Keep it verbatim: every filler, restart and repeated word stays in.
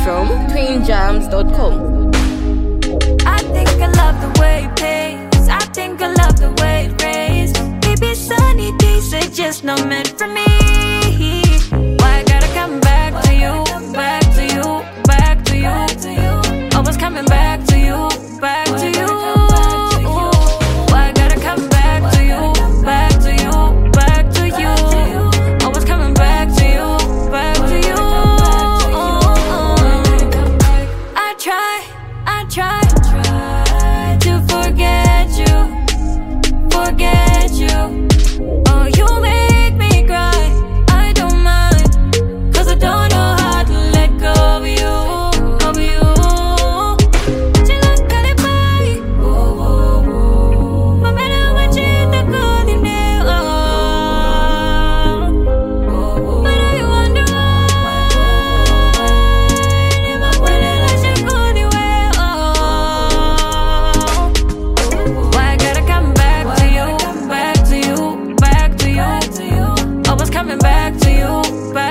from twin jams dot com. I think I love the way it pays. I think I love the way it rains. Maybe sunny days are just not meant for me. Why I gotta come back to you, back to you, back to you. Always coming back to you, back to you. Why I gotta come back to you, back to you, back to you. Always coming back to you, back to you. I try, I try to forget you, forget you. Oh, you make me cry, I don't mind, cause I don't know how to let go of you, of you. Coming back to you, back